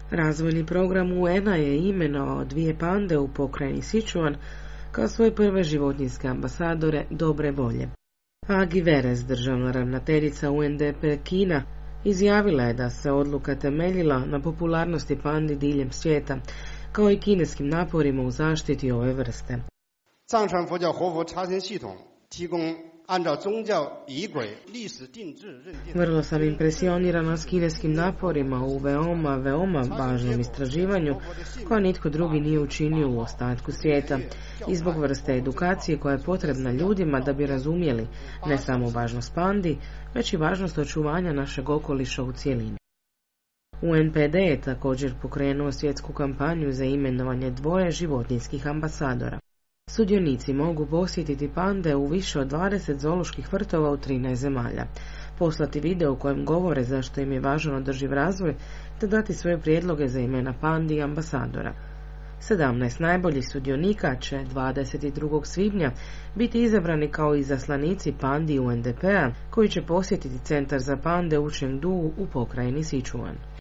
Razvojni program UN-a je imenovao 2 pande u pokrajini Sichuan kao svoje prve životinjske ambasadore dobre volje. Agi Veres, državna ravnateljica UNDP Kina, izjavila je da se odluka temeljila na popularnosti pandi diljem svijeta, kao i kineskim naporima u zaštiti ove vrste. Vrlo sam impresionirana s kineskim naporima u veoma važnom istraživanju koja nitko drugi nije učinio u ostatku svijeta i zbog vrste edukacije koja je potrebna ljudima da bi razumjeli ne samo važnost pandi, već i važnost očuvanja našeg okoliša u cjelini. UNPD je također pokrenuo svjetsku kampanju za imenovanje 2 životinjskih ambasadora. Sudionici mogu posjetiti pande u više od 20 zooloških vrtova u 13 zemalja, poslati video u kojem govore zašto im je važan održiv razvoj, te dati svoje prijedloge za imena pandi i ambasadora. 17 najboljih sudionika će 22. svibnja biti izabrani kao izaslanici pandi UNDP-a koji će posjetiti centar za pande u Chengdu u pokrajini Sichuan.